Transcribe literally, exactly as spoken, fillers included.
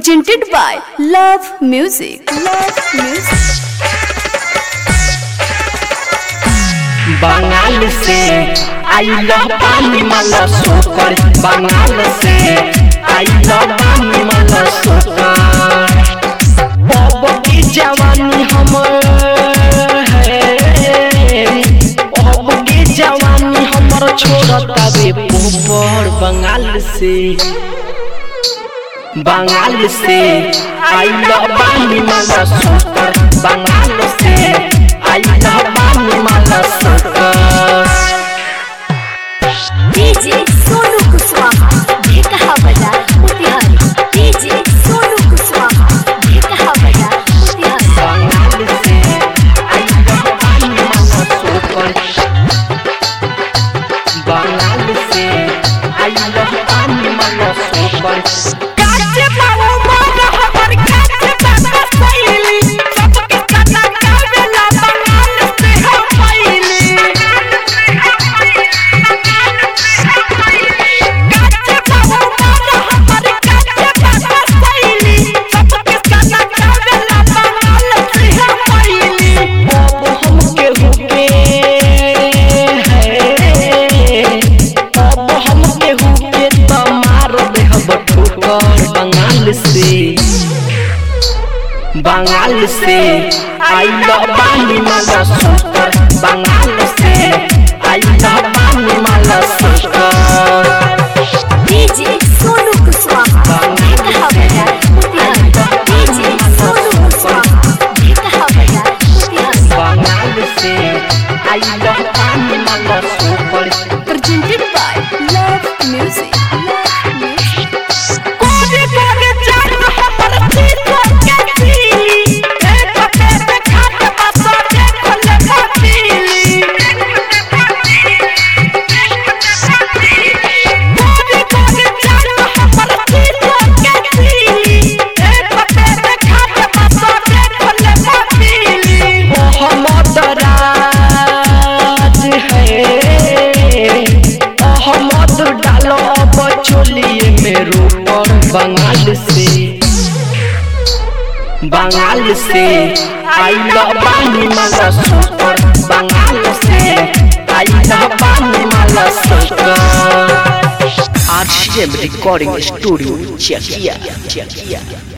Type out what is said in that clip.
presented by Love Music. Love Music. Bengal से I love पानी माला सोकर, बंगाल से आई लव पानी माला सोकर। अब की जवानी हमर है, अब की जवानी हमर छोड़ता बे पोपर। बंगाल से बंगाल से आई लव पानी माला सोकर, बंगाल से आई लव पानी माला सोकर। डीजे सोनू कुशवाहा ढेकहा बाजार मोतिहारी। डीजे सोनू कुशवाहा ढेकहा बाजार मोतिहारी। बंगाल से आई लव पानी माला सोकर, बंगाल से आई लव पानी माला सोकर। काचे पाओ मारा हमर काचे बाबा सैली, सबके सना कावेला बंगाल से हम पईली। काचे पाओ मारा हमर काचे बाबा सैली, सबके सना कावेला बंगाल से हम पईली। अब हम केहू के है, अब हम केहू के त मार देहब ठोकर। बंगाल से बंगाल से आई लव पानी माला सोकर, बंगाल से आई लव पानी माला सोकर। डीजे सोनू कुशवाहा ढेकहा बाजार मोतिहारी। डीजे सोनू कुशवाहा ढेकहा बाजार मोतिहारी। बंगाल से आई लव पानी माला सोकर। presented by Love Music. Love Music. कोने कोने जान हमर सीता के पीली, एक पेट खात बसा देखो ले पीली। कोने कोने जान हमर सीता के पीली, एक पेट खात बसा देखो ले पीली। मोहम्मद राज है, मोहम्मद डालो बचोलिए मेरो पर। बंगाल से बंगाल से आई लव पानी माला सोकर, बंगाल से आई लव पानी माला सोकर। आरसीएम रिकॉर्डिंग स्टूडियो चकिया चकिया।